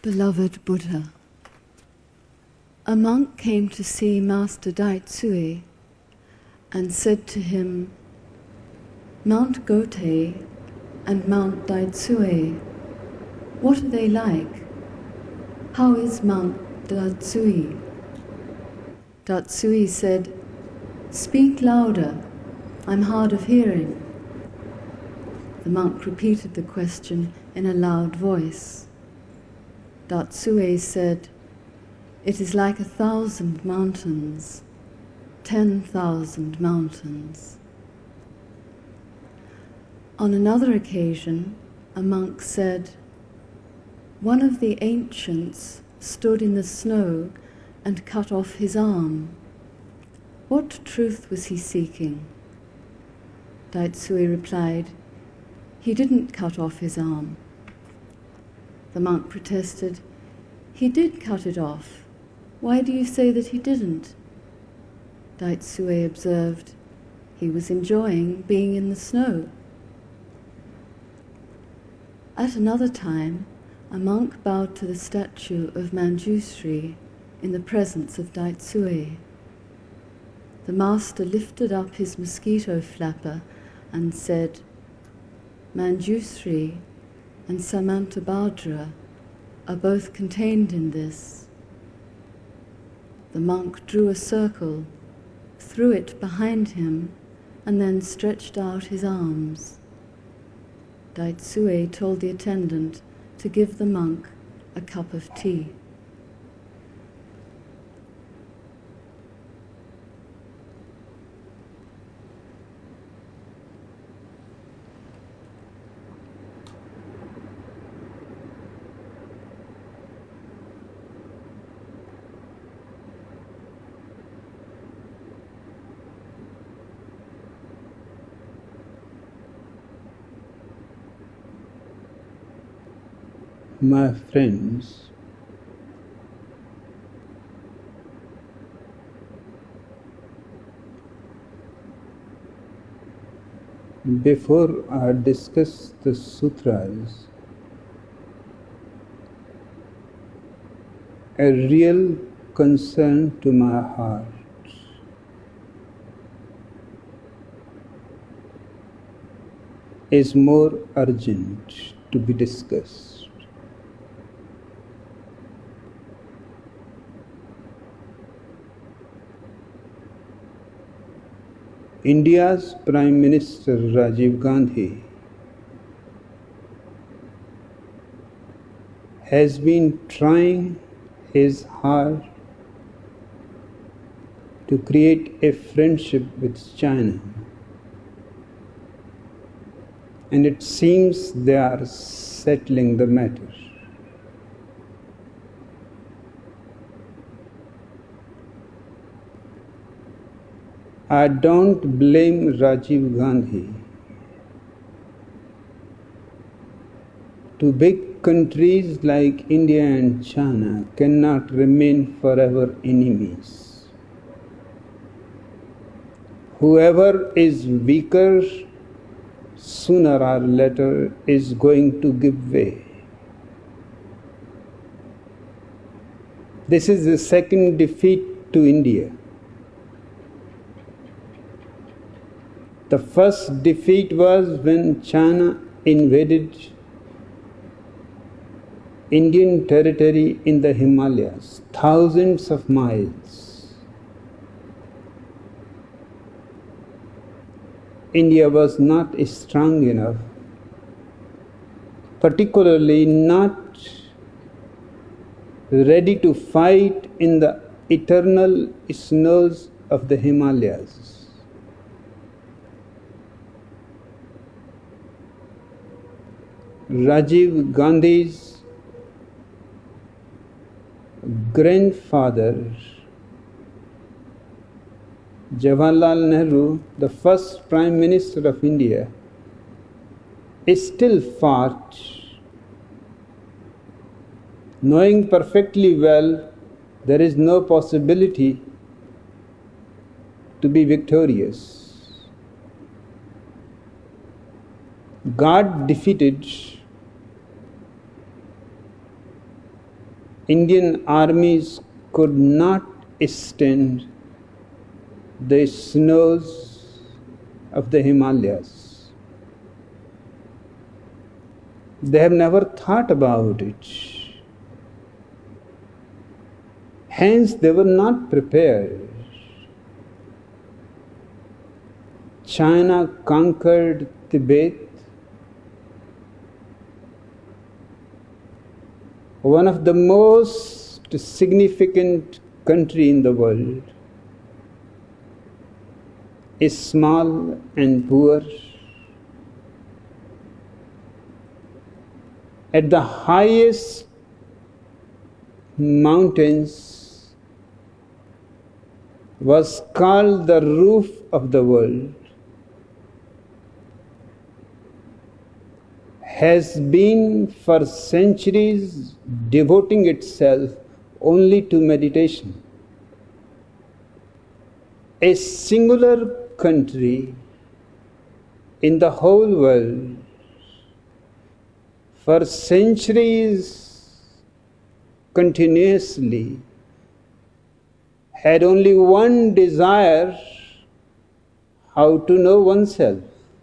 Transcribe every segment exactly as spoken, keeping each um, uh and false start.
Beloved Buddha, a monk came to see Master Daitsui and said to him, Mount Gotei and Mount Daitsui, what are they like? How is Mount Datsui? Datsui said, Speak louder, I'm hard of hearing. The monk repeated the question in a loud voice. Datsui said, It is like a thousand mountains, ten thousand mountains. On another occasion, a monk said, One of the ancients stood in the snow and cut off his arm. What truth was he seeking? Daitsui replied, He didn't cut off his arm. The monk protested, He did cut it off. Why do you say that he didn't? Daitsui observed, He was enjoying being in the snow. At another time, a monk bowed to the statue of Manjushri in the presence of Daitsui. The master lifted up his mosquito flapper and said, Manjushri and Samantabhadra are both contained in this. The monk drew a circle, threw it behind him, and then stretched out his arms. Daitsui told the attendant to give the monk a cup of tea. My friends, before I discuss the sutras, a real concern to my heart is more urgent to be discussed. India's Prime Minister Rajiv Gandhi has been trying his hard to create a friendship with China, and it seems they are settling the matter. I don't blame Rajiv Gandhi. Two big countries like India and China cannot remain forever enemies. Whoever is weaker, sooner or later is going to give way. This is the second defeat to India. The first defeat was when China invaded Indian territory in the Himalayas, thousands of miles. India was not strong enough, particularly not ready to fight in the eternal snows of the Himalayas. Rajiv Gandhi's grandfather, Jawaharlal Nehru, the first Prime Minister of India, still fought, knowing perfectly well there is no possibility to be victorious. God defeated Indian armies could not stand the snows of the Himalayas. They have never thought about it. Hence, they were not prepared. China conquered Tibet, one of the most significant country in the world, is small and poor. At the highest mountains was called the roof of the world, has been for centuries devoting itself only to meditation. A singular country in the whole world for centuries continuously had only one desire: how to know oneself.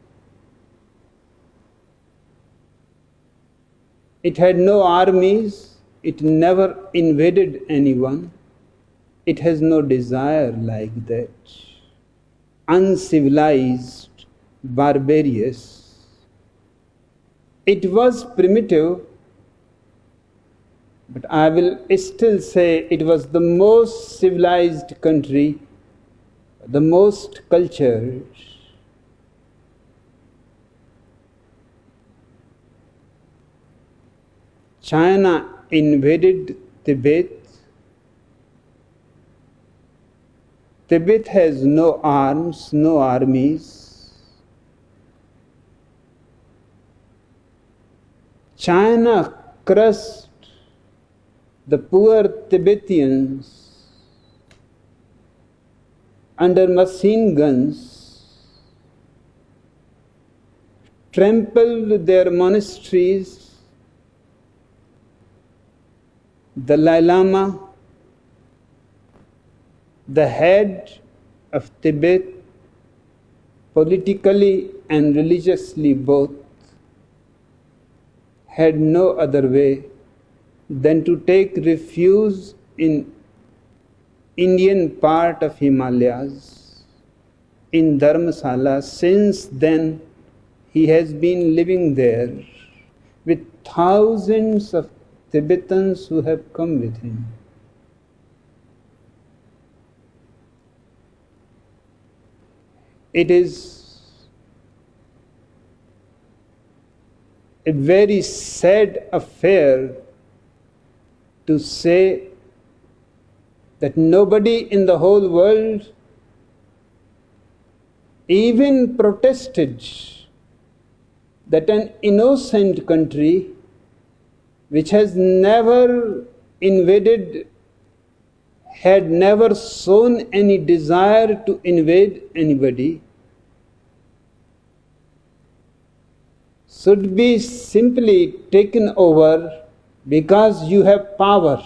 It had no armies, it never invaded anyone, it has no desire like that. Uncivilized, barbarous. It was primitive, but I will still say it was the most civilized country, the most cultured. China invaded Tibet. Tibet has no arms, no armies. China crushed the poor Tibetans under machine guns, trampled their monasteries. The Dalai Lama, the head of Tibet, politically and religiously both, had no other way than to take refuge in Indian part of Himalayas, in Dharamsala. Since then, he has been living there with thousands of Tibetans who have come with him. It is a very sad affair to say that nobody in the whole world even protested that an innocent country which has never invaded, had never shown any desire to invade anybody, should be simply taken over because you have power.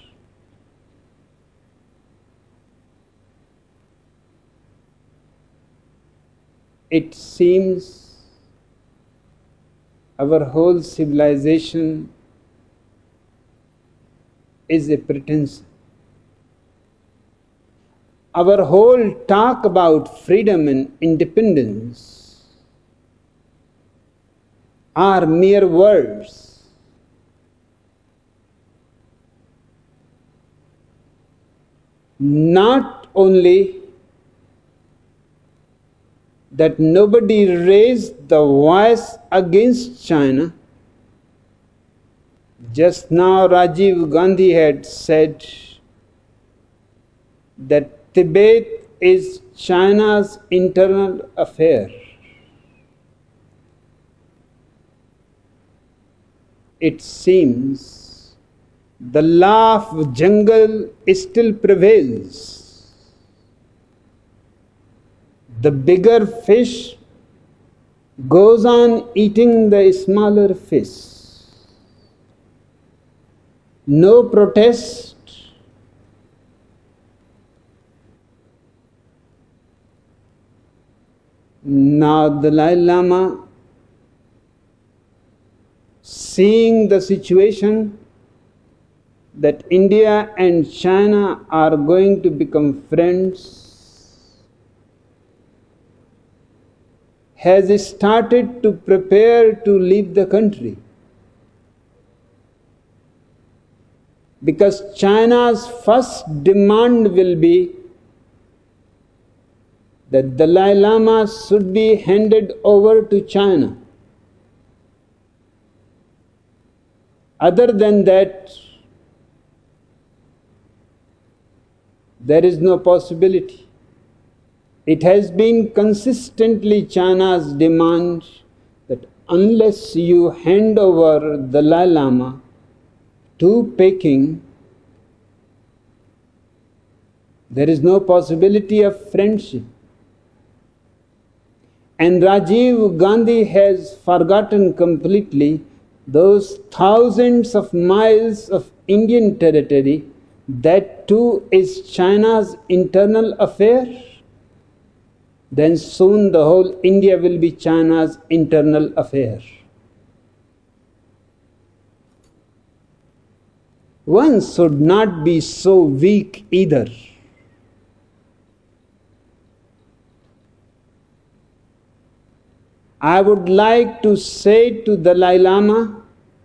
It seems our whole civilization is a pretense. Our whole talk about freedom and independence are mere words. Not only that nobody raised the voice against China. Just now Rajiv Gandhi had said that Tibet is China's internal affair. It seems the law of jungle still prevails. The bigger fish goes on eating the smaller fish. no protest. Now the Dalai Lama, seeing the situation that India and China are going to become friends, has started to prepare to leave the country. Because China's first demand will be that Dalai Lama should be handed over to China. Other than that, there is no possibility. It has been consistently China's demand that unless you hand over the Dalai Lama to Peking, there is no possibility of friendship. And Rajiv Gandhi has forgotten completely those thousands of miles of Indian territory. That too is China's internal affair. Then soon the whole India will be China's internal affair. One should not be so weak either. I would like to say to Dalai Lama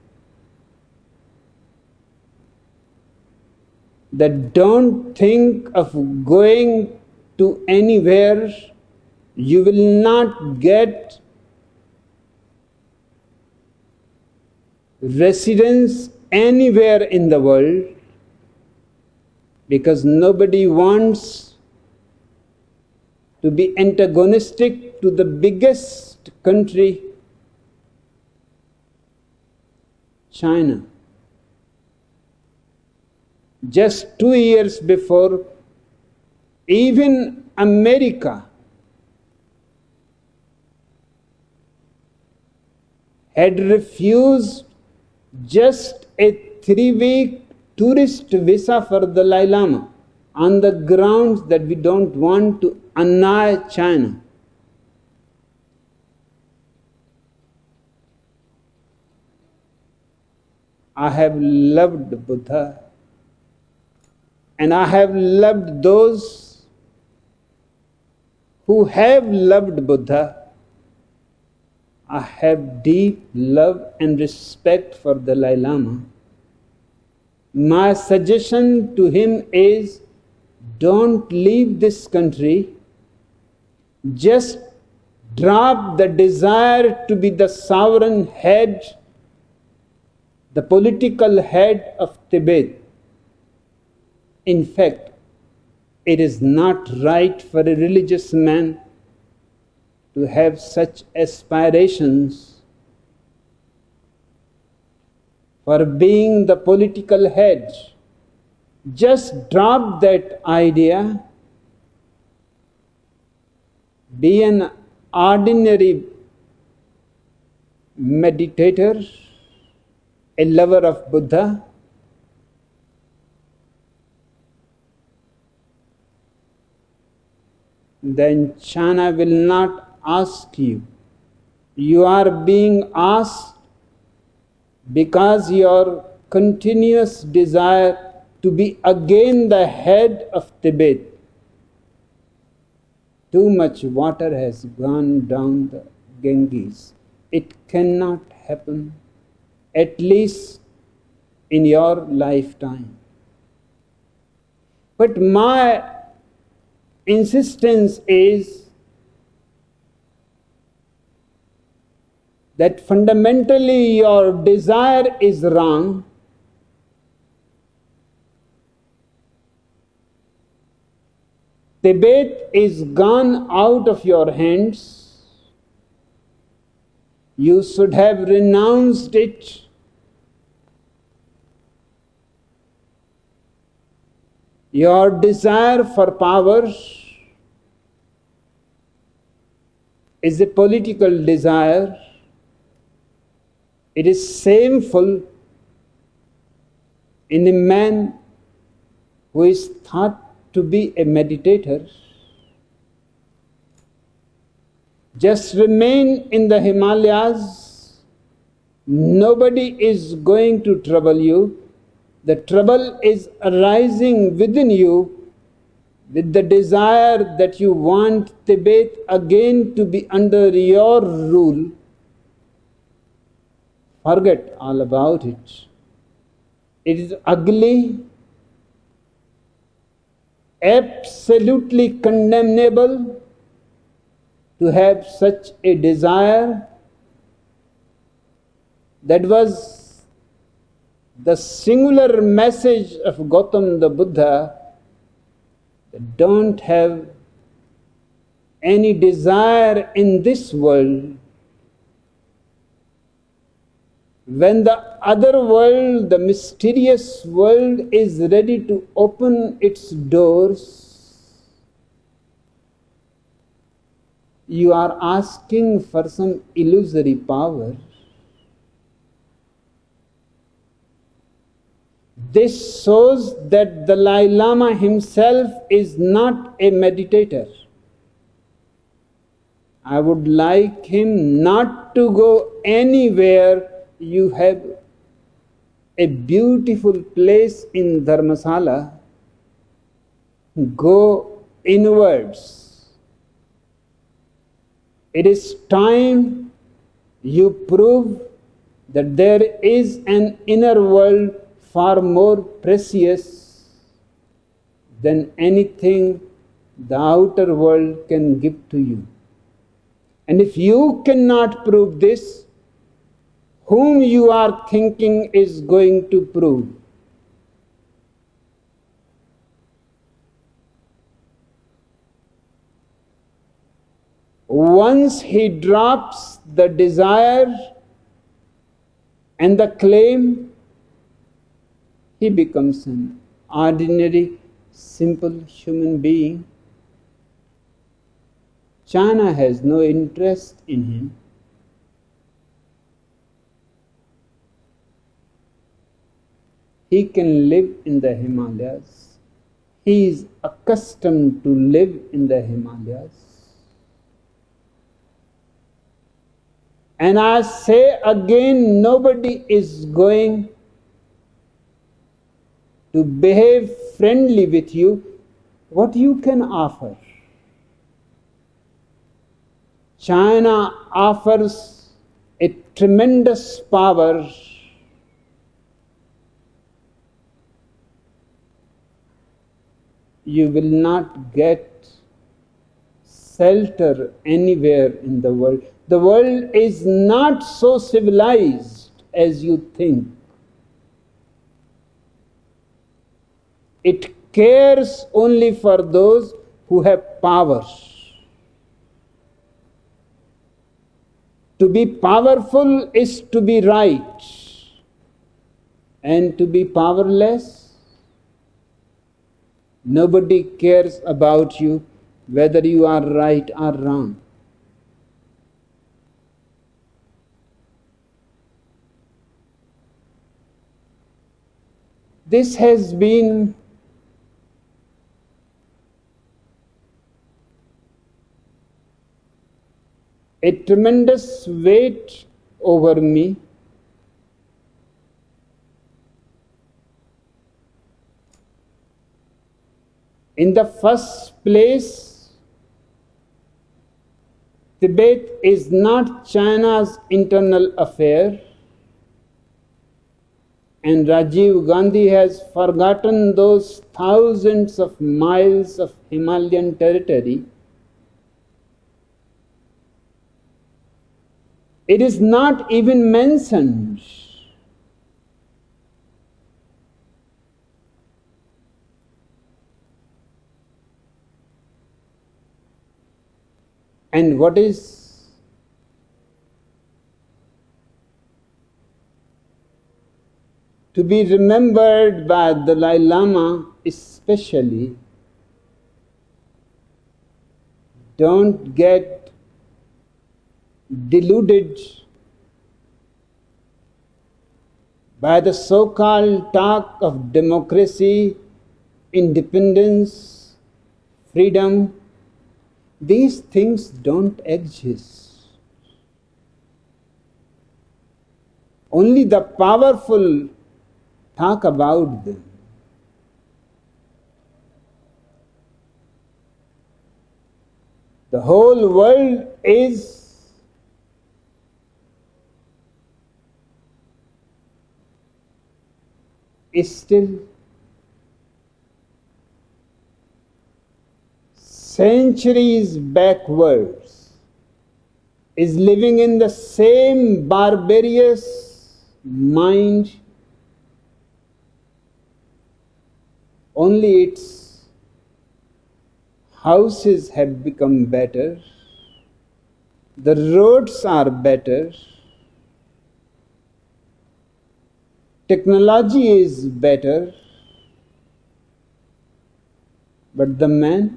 that don't think of going to anywhere. You will not get residence anywhere in the world, because nobody wants to be antagonistic to the biggest country, China. Just two years before, even America had refused just a three-week tourist visa for the Dalai Lama on the grounds that we don't want to annoy China. I have loved Buddha, and I have loved those who have loved Buddha. I have deep love and respect for the Dalai Lama. My suggestion to him is, don't leave this country. Just drop the desire to be the sovereign head, the political head of Tibet. In fact, it is not right for a religious man to have such aspirations for being the political head. Just drop that idea. Be an ordinary meditator, a lover of Buddha. Then China will not ask you. You are being asked because your continuous desire to be again the head of Tibet. Too much water has gone down the Ganges. It cannot happen, at least in your lifetime. But my insistence is that fundamentally your desire is wrong. Tibet is gone out of your hands. You should have renounced it. Your desire for power is a political desire. It is shameful. in a man who is thought to be a meditator, just remain in the Himalayas. Nobody is going to trouble you. The trouble is arising within you with the desire that you want Tibet again to be under your rule. Forget all about it. It is ugly, absolutely condemnable to have such a desire. That was the singular message of Gautam the Buddha. Don't have any desire in this world. When the other world, the mysterious world, is ready to open its doors, you are asking for some illusory power. This shows that the Dalai Lama himself is not a meditator. I would like him not to go anywhere. You have a beautiful place in Dharmasala. Go inwards. It is time you prove that there is an inner world far more precious than anything the outer world can give to you. And if you cannot prove this, whom you are thinking is going to prove? Once he drops the desire and the claim, he becomes an ordinary, simple human being. China has no interest in him. He can live in the Himalayas. He is accustomed to live in the Himalayas. And I say again, nobody is going to behave friendly with you. What you can offer? China offers a tremendous power. You will not get shelter anywhere in the world. The world is not so civilized as you think. It cares only for those who have power. To be powerful is to be right, and to be powerless, nobody cares about you whether you are right or wrong. This has been a tremendous weight over me. In the first place, Tibet is not China's internal affair, and Rajiv Gandhi has forgotten those thousands of miles of Himalayan territory. It is not even mentioned. And what is to be remembered by the Dalai Lama especially, don't get deluded by the so-called talk of democracy, independence, freedom. These things don't exist. Only the powerful talk about them. The whole world is is still centuries backwards, is living in the same barbarous mind, only its houses have become better, the roads are better, technology is better, but the man,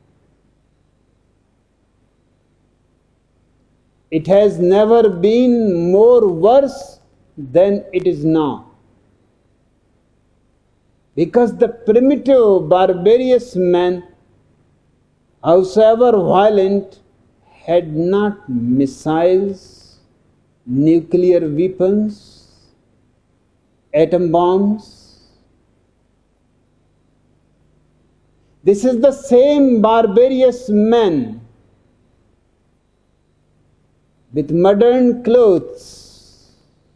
it has never been more worse than it is now. Because the primitive, barbarous man, howsoever violent, had not missiles, nuclear weapons, atom bombs. This is the same barbarous man with modern clothes,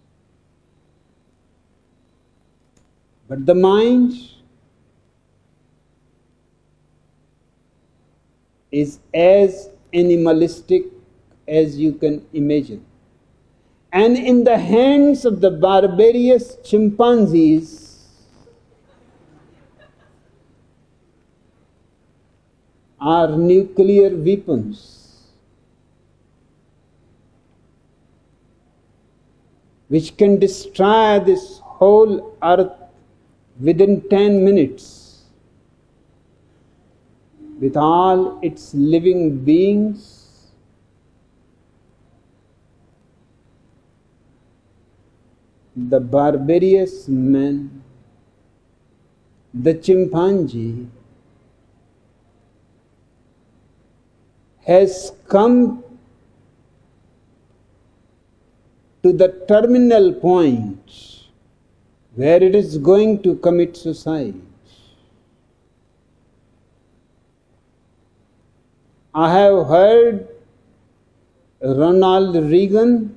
but the mind is as animalistic as you can imagine. And in the hands of the barbarous chimpanzees are nuclear weapons, which can destroy this whole earth within ten minutes with all its living beings. The barbarous man, the chimpanzee, has come to the terminal point where it is going to commit suicide. I have heard Ronald Reagan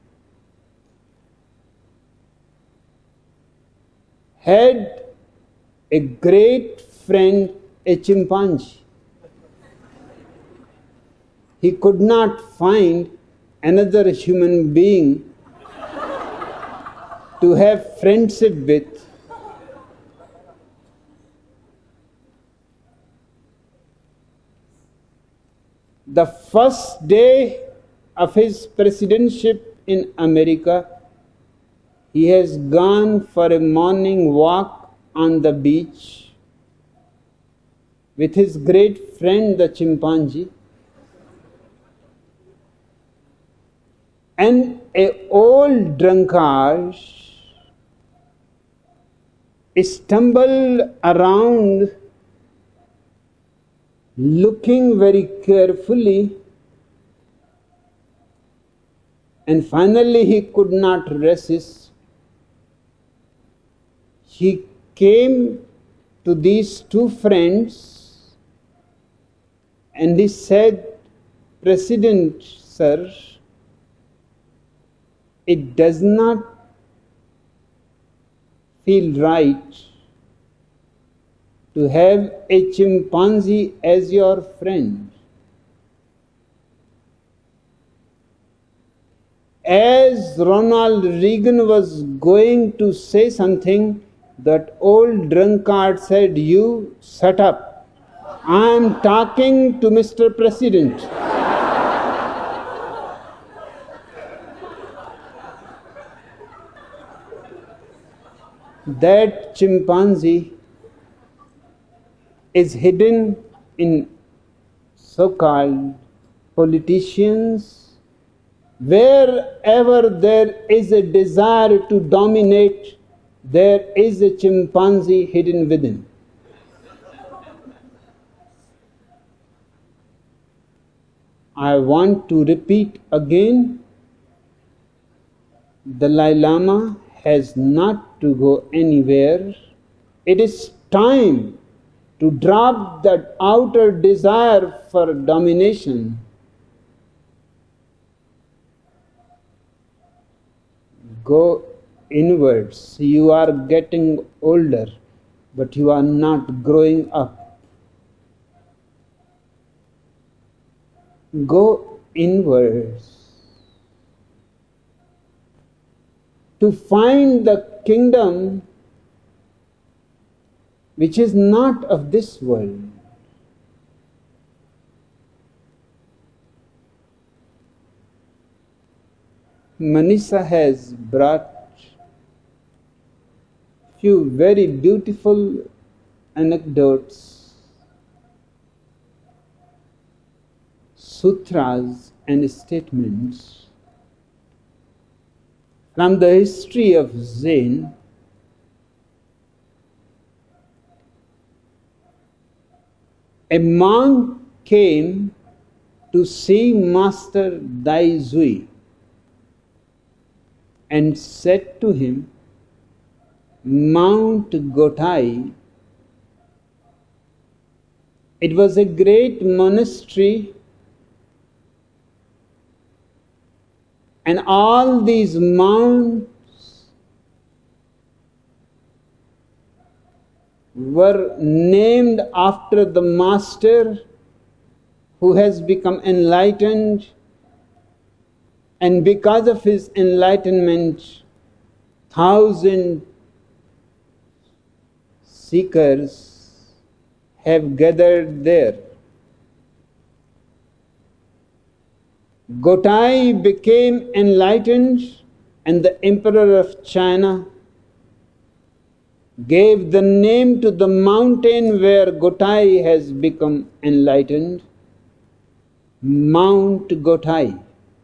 had a great friend, a chimpanzee. He could not find another human being to have friendship with. The first day of his presidency in America, he has gone for a morning walk on the beach with his great friend, the chimpanzee, and an old drunkard stumbled around looking very carefully, and finally he could not resist. He came to these two friends and he said, "President, sir, it does not feel right to have a chimpanzee as your friend. As Ronald Reagan was going to say something, that old drunkard said, "You shut up. I am talking to Mister President." That chimpanzee is hidden in so-called politicians. Wherever there is a desire to dominate, there is a chimpanzee hidden within. I want to repeat again, the Dalai Lama has not to go anywhere. It is time to drop that outer desire for domination. Go inwards. You are getting older, but you are not growing up. Go inwards to find the kingdom which is not of this world. Manisha has brought few very beautiful anecdotes, sutras and statements from the history of Zen. A monk came to see Master Dai Zui and said to him, Mount Gotai, it was a great monastery, and all these mounts were named after the master who has become enlightened, and because of his enlightenment, thousand seekers have gathered there. Gotai became enlightened, and the Emperor of China gave the name to the mountain where Gotai has become enlightened, Mount Gotai.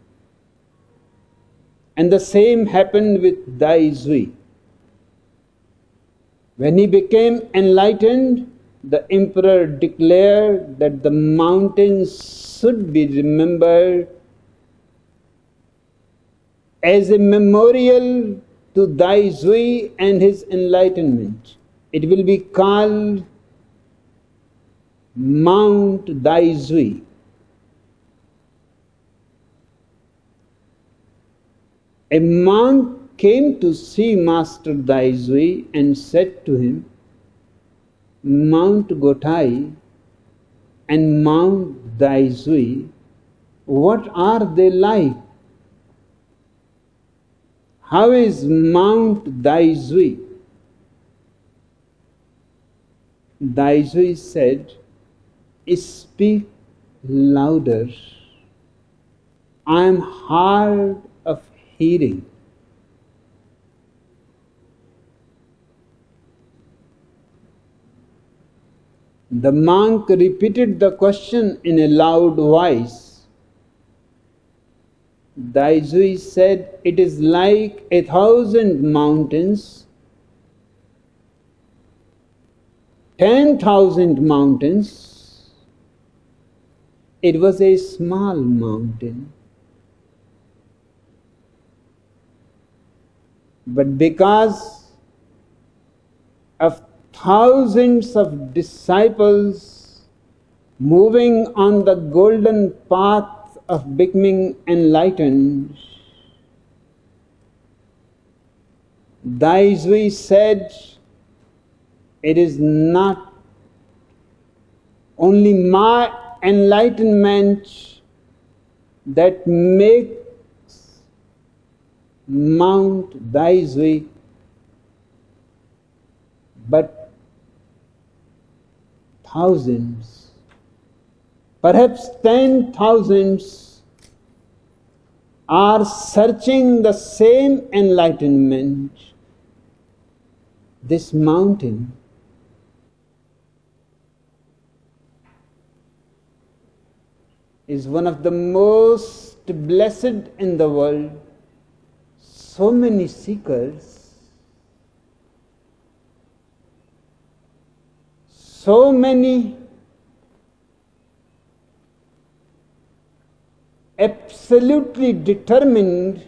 And the same happened with Dai Zui. When he became enlightened, the emperor declared that the mountains should be remembered as a memorial to Dai Zui and his enlightenment. It will be called Mount Dai Zui. A monk came to see Master Dai Zui and said to him, Mount Gotai and Mount Dai Zui, what are they like? How is Mount Dai Zui? Dai Zui said, speak louder. I am hard of hearing. The monk repeated the question in a loud voice. Dai Zui said, it is like a thousand mountains, ten thousand mountains. It was a small mountain. But because of thousands of disciples moving on the golden path of becoming enlightened, Dai Zui said, it is not only my enlightenment that makes Mount Dai Zui, but thousands, perhaps ten thousands, are searching the same enlightenment. This mountain is one of the most blessed in the world. So many seekers, so many absolutely determined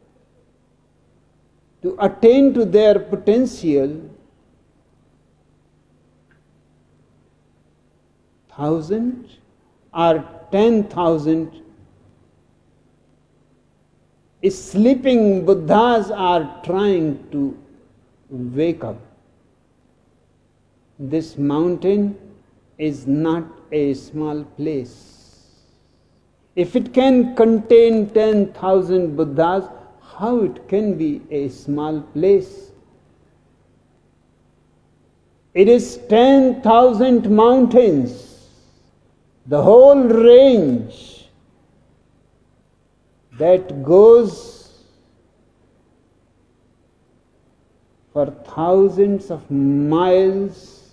to attain to their potential, thousand or ten thousand sleeping Buddhas are trying to wake up. This mountain is not a small place. If it can contain ten thousand Buddhas, how it can be a small place? It is ten thousand mountains, the whole range that goes for thousands of miles.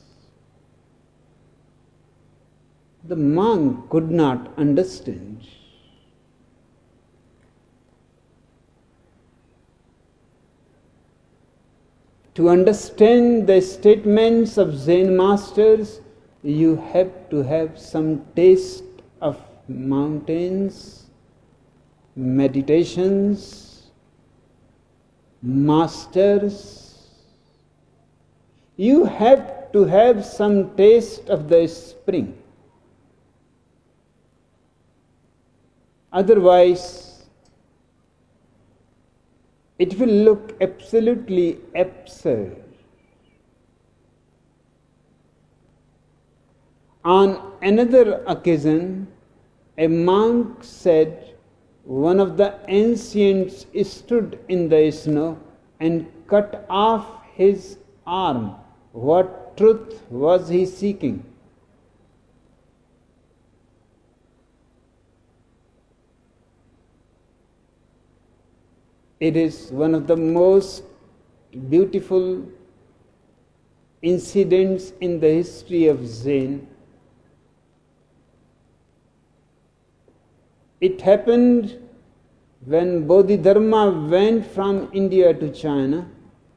The monk could not understand. To understand the statements of Zen masters, you have to have some taste of mountains, meditations, masters. You have to have some taste of the spring. Otherwise, it will look absolutely absurd. On another occasion, a monk said, one of the ancients stood in the snow and cut off his arm. What truth was he seeking? It is one of the most beautiful incidents in the history of Zen. It happened when Bodhidharma went from India to China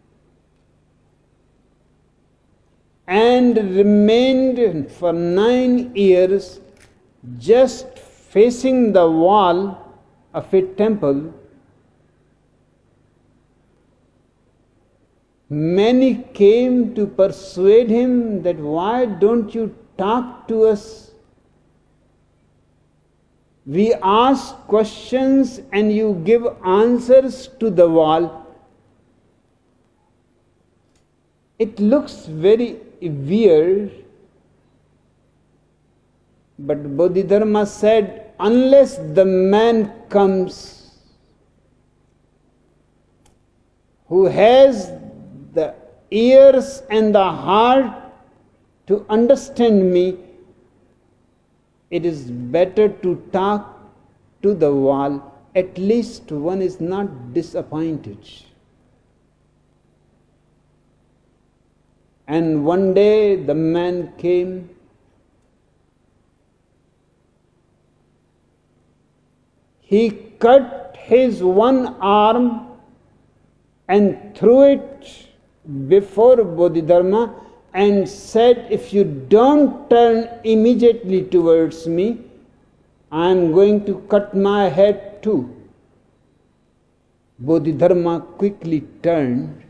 and remained for nine years just facing the wall of a temple. Many came to persuade him that why don't you talk to us? We ask questions and you give answers to the wall. It looks very weird, but Bodhidharma said, unless the man comes who has the ears and the heart to understand me, it is better to talk to the wall. At least one is not disappointed. And one day the man came. He cut his one arm and threw it before Bodhidharma and said, if you don't turn immediately towards me, I am going to cut my head too. Bodhidharma quickly turned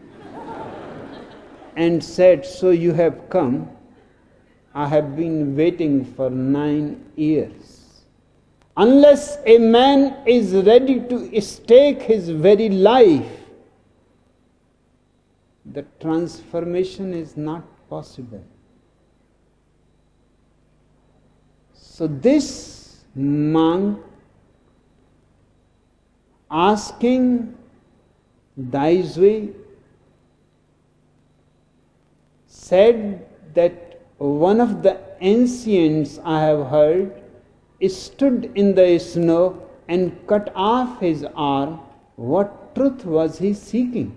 and said, so you have come. I have been waiting for nine years. Unless a man is ready to stake his very life, the transformation is not possible. So this monk asking Daizui said that one of the ancients I have heard stood in the snow and cut off his arm. What truth was he seeking?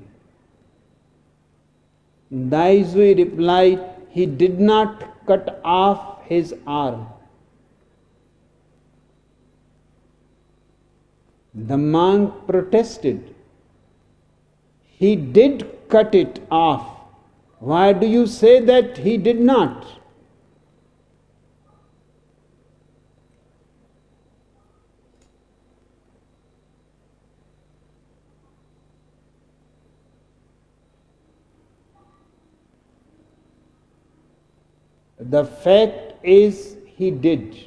Daizui replied, he did not cut off his arm. The monk protested. He did cut it off. Why do you say that he did not? The fact is, he did.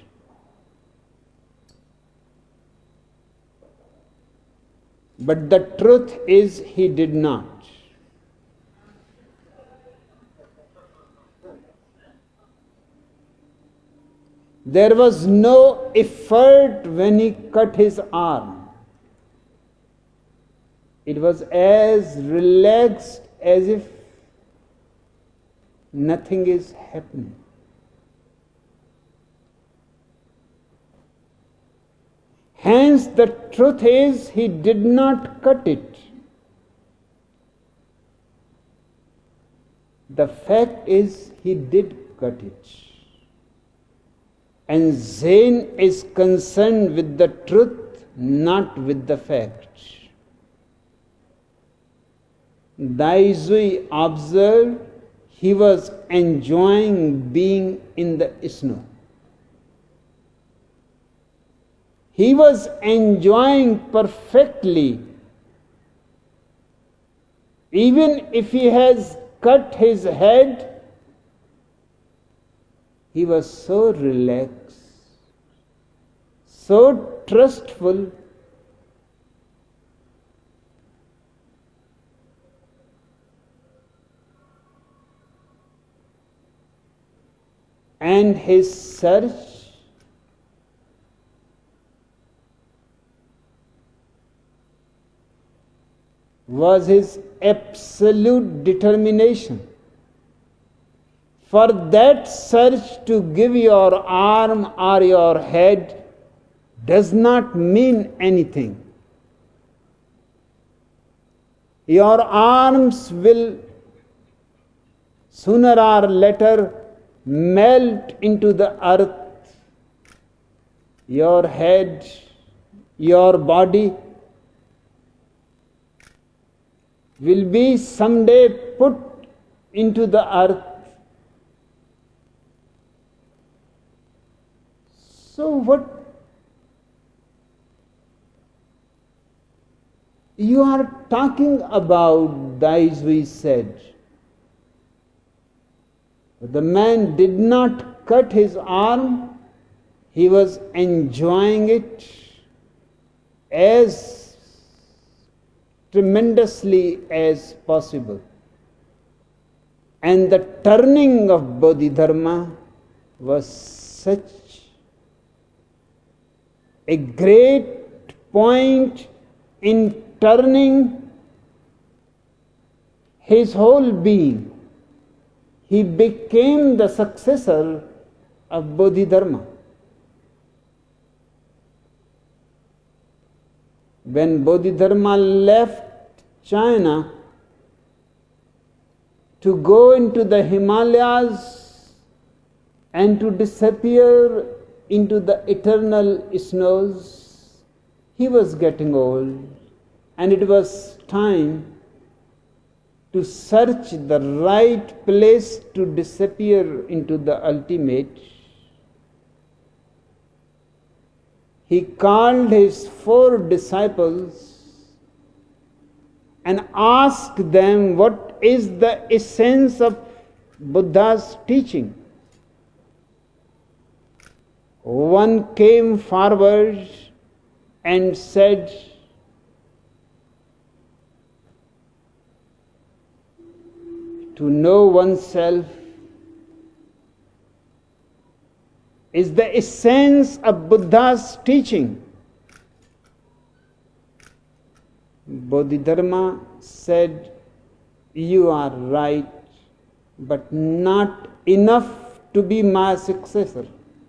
But the truth is, he did not. There was no effort when he cut his arm. It was as relaxed as if nothing is happening. Hence, the truth is, he did not cut it. The fact is, he did cut it. And Zen is concerned with the truth, not with the fact. Dai Zui observed he was enjoying being in the snow. He was enjoying perfectly. Even if he has cut his head, he was so relaxed, so trustful, and his search was his absolute determination. For that search to give your arm or your head does not mean anything. Your arms will sooner or later melt into the earth. Your head, your body will be someday put into the earth. So what you are talking about, Dai Zui said. The man did not cut his arm, he was enjoying it as tremendously as possible. And the turning of Bodhidharma was such a great point in turning his whole being. He became the successor of Bodhidharma. When Bodhidharma left China to go into the Himalayas and to disappear into the eternal snows, he was getting old, and it was time to search the right place to disappear into the ultimate. He called his four disciples and asked them what is the essence of Buddha's teaching. One came forward and said, to know oneself is the essence of Buddha's teaching. Bodhidharma said, you are right, but not enough to be my successor.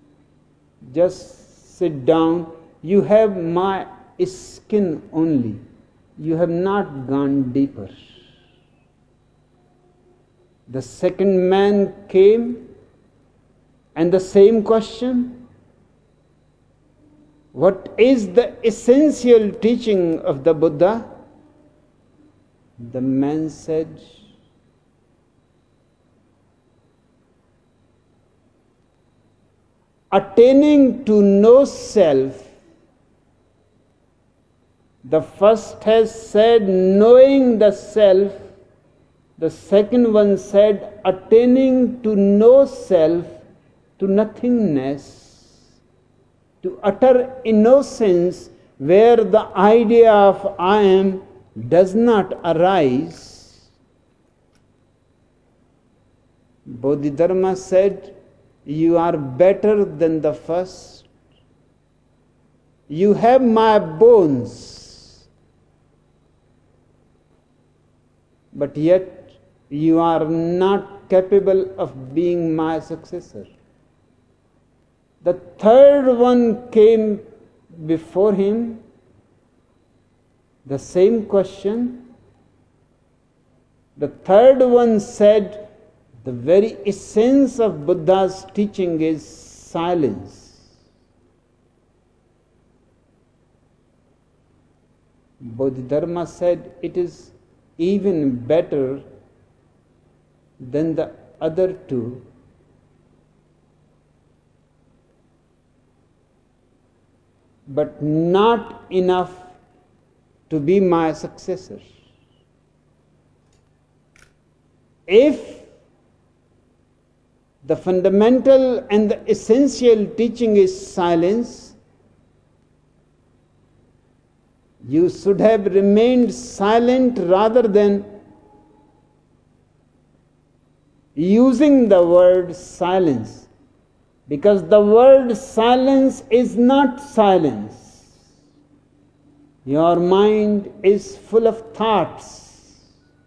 Just sit down. You have my skin only. You have not gone deeper. The second man came, and the same question, what is the essential teaching of the Buddha? The man said, attaining to no self. The first has said knowing the self, The second one said, attaining to no self, to nothingness, to utter innocence, where the idea of I am does not arise. Bodhidharma said, you are better than the first. You have my bones, but yet you are not capable of being my successor. The third one came before him, the same question. The third one said, the very essence of Buddha's teaching is silence. Bodhidharma said, it is even better than the other two. But not enough to be my successor. If the fundamental and the essential teaching is silence, you should have remained silent rather than using the word silence. Because the word silence is not silence. Your mind is full of thoughts,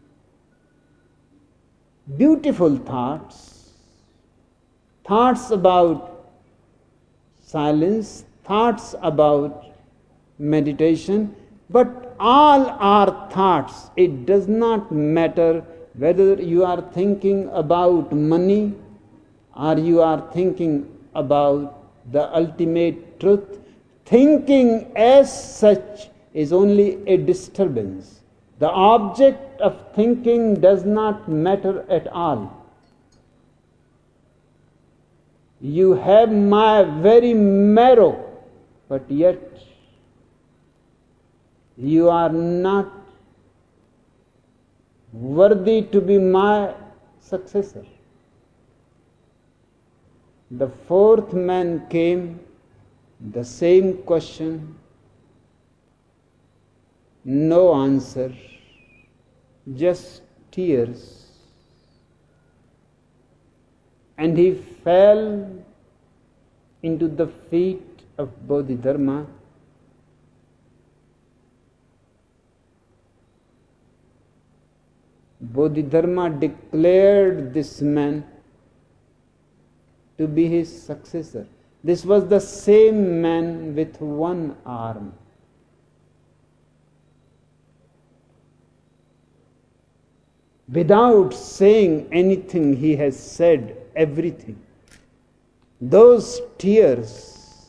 beautiful thoughts, thoughts about silence, thoughts about meditation, but all are thoughts. It does not matter whether you are thinking about money or you are thinking about the ultimate truth. Thinking as such is only a disturbance. The object of thinking does not matter at all. You have my very marrow, but yet you are not worthy to be my successor. The fourth man came, the same question, no answer, just tears. And he fell into the feet of Bodhidharma. Bodhidharma declared this man to be his successor. This was the same man with one arm. Without saying anything, he has said everything. Those tears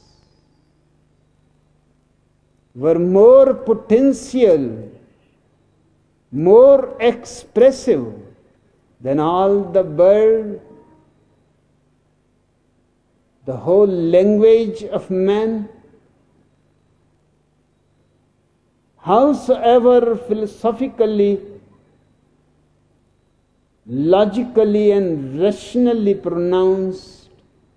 were more potential, more expressive than all the bird, the whole language of man. Howsoever philosophically, logically and rationally pronounced,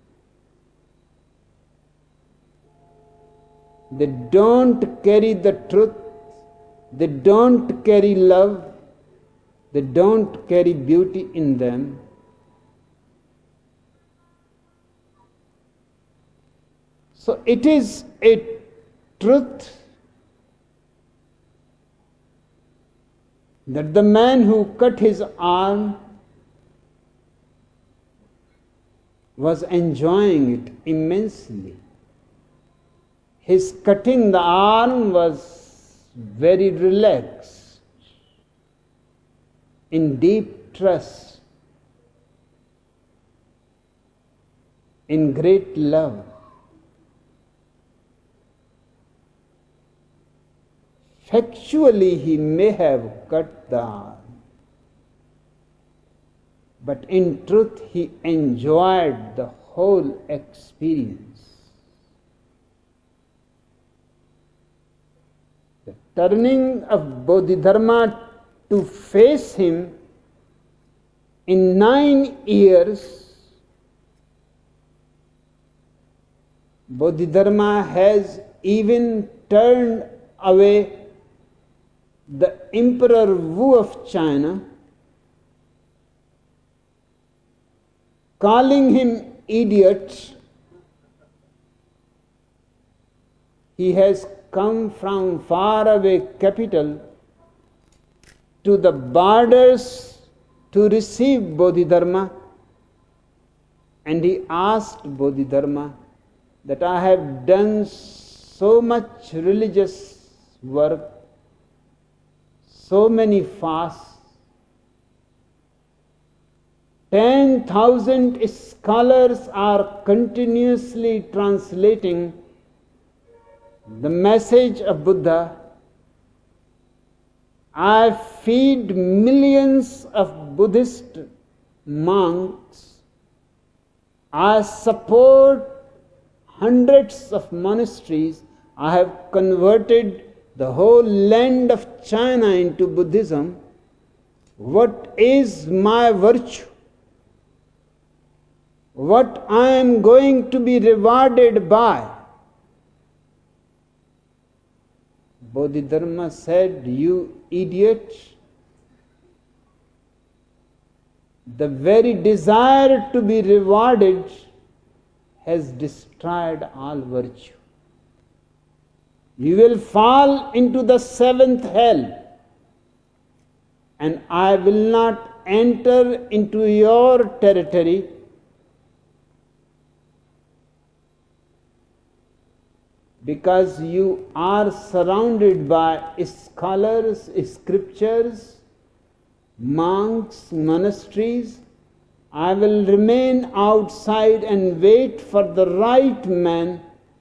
they don't carry the truth, they don't carry love, they don't carry beauty in them. So it is a truth that the man who cut his arm was enjoying it immensely. His cutting the arm was very relaxed, in deep trust, in great love. Factually, he may have cut the arm, but in truth, he enjoyed the whole experience. The turning of Bodhidharma to face him In nine years, Bodhidharma has even turned away the Emperor Wu of China, calling him idiot. He has come from faraway capital to the borders to receive Bodhidharma, and he asked Bodhidharma that I have done so much religious work, so many fasts, ten thousand scholars are continuously translating the message of Buddha. I feed millions of Buddhist monks. I support hundreds of monasteries. I have converted the whole land of China into Buddhism. What is my virtue? What I am going to be rewarded by? Bodhidharma said, you idiot, the very desire to be rewarded has destroyed all virtue. You will fall into the seventh hell, and I will not enter into your territory. Because you are surrounded by scholars, scriptures, monks, monasteries. I will remain outside and wait for the right man.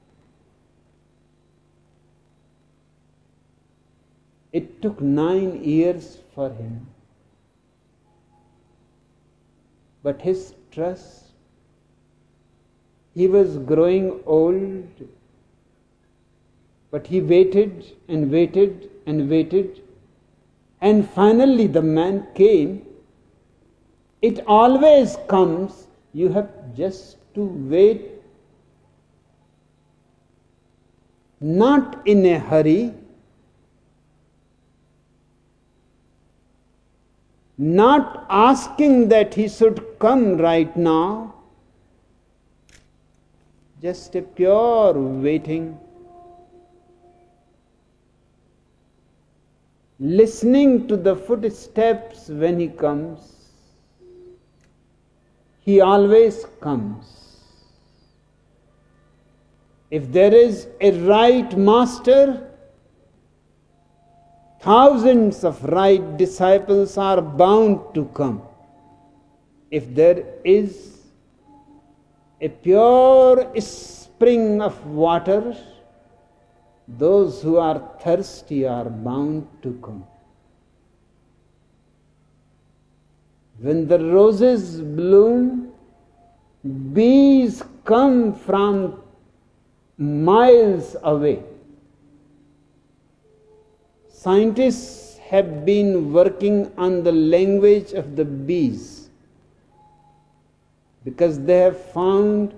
It took nine years for him. But his trust, he was growing old. But he waited and waited and waited, and finally the man came. It always comes. You have just to wait, not in a hurry, not asking that he should come right now, just a pure waiting. Listening to the footsteps when he comes. He always comes. If there is a right master, thousands of right disciples are bound to come. If there is a pure spring of water, those who are thirsty are bound to come. When the roses bloom, bees come from miles away. Scientists have been working on the language of the bees because they have found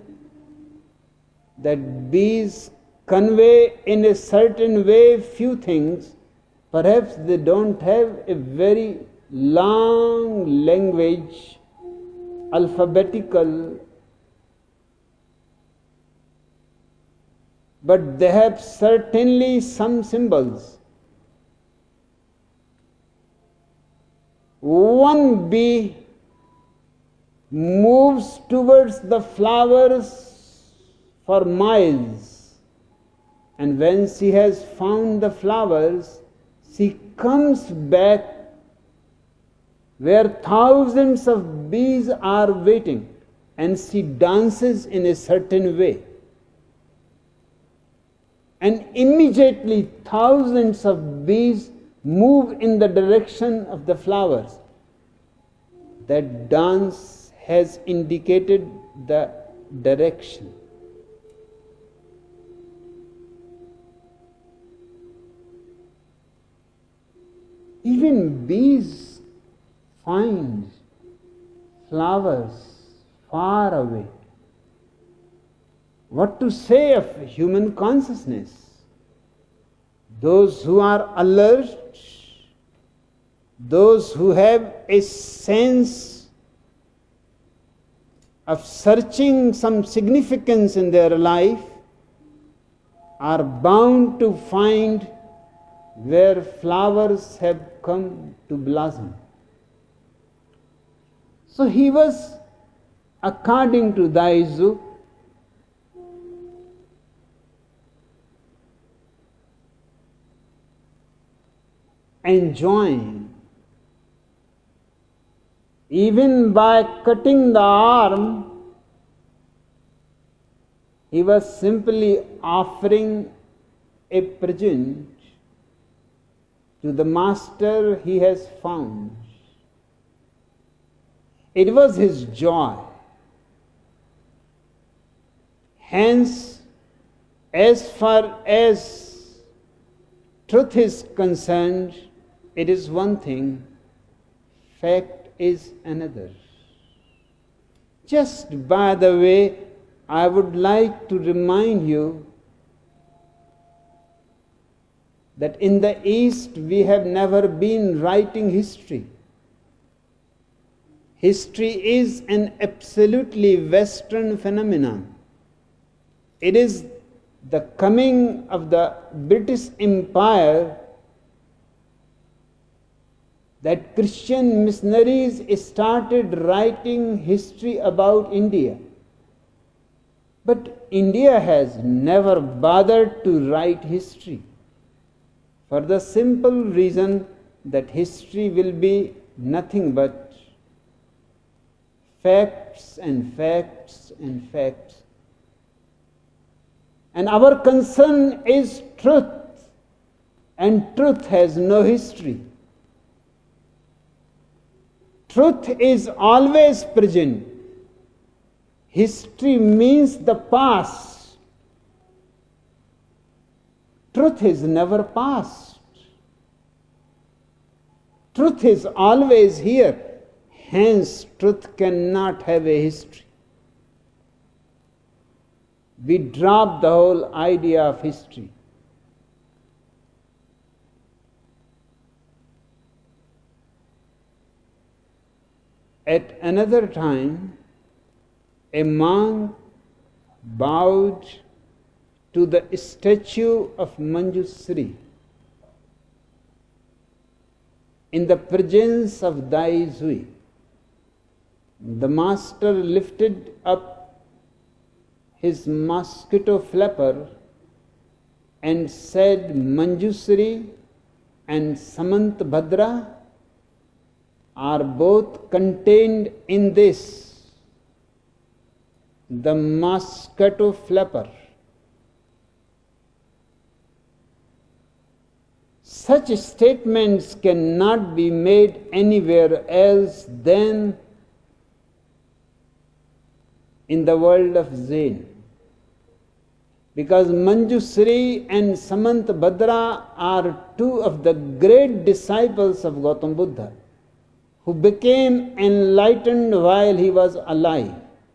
that bees convey in a certain way few things. Perhaps they don't have a very long language, alphabetical, but they have certainly some symbols. One bee moves towards the flowers for miles. And when she has found the flowers, she comes back where thousands of bees are waiting, and she dances in a certain way. And immediately thousands of bees move in the direction of the flowers. That dance has indicated the direction. Even bees find flowers far away. What to say of human consciousness? Those who are alert, those who have a sense of searching some significance in their life, are bound to find where flowers have come to blossom. So he was, according to Daizu, enjoying, even by cutting the arm, he was simply offering a present to the master he has found. It was his joy. Hence, as far as truth is concerned, it is one thing, fact is another. Just by the way, I would like to remind you that in the East we have never been writing history. History is an absolutely Western phenomenon. It is the coming of the British Empire that Christian missionaries started writing history about India. But India has never bothered to write history, for the simple reason that history will be nothing but facts and facts and facts. And our concern is truth, and truth has no history. Truth is always present. History means the past. Truth is never past. Truth is always here. Hence, truth cannot have a history. We drop the whole idea of history. At another time, a monk bowed to the statue of Manjushri in the presence of Daizui. The master lifted up his mosquito flapper and said, Manjushri and Samantabhadra are both contained in this, the mosquito flapper. Such statements cannot be made anywhere else than in the world of Zen. Because Manjushri and Samantabhadra are two of the great disciples of Gautam Buddha, who became enlightened while he was alive.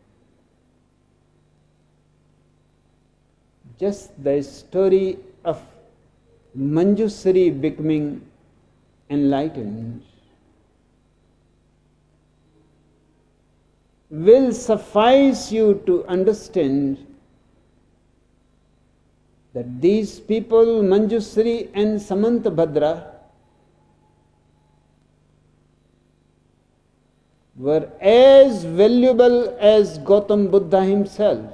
Just the story of Manjushri becoming enlightened will suffice you to understand that these people, Manjushri and Samantabhadra, were as valuable as Gautam Buddha himself.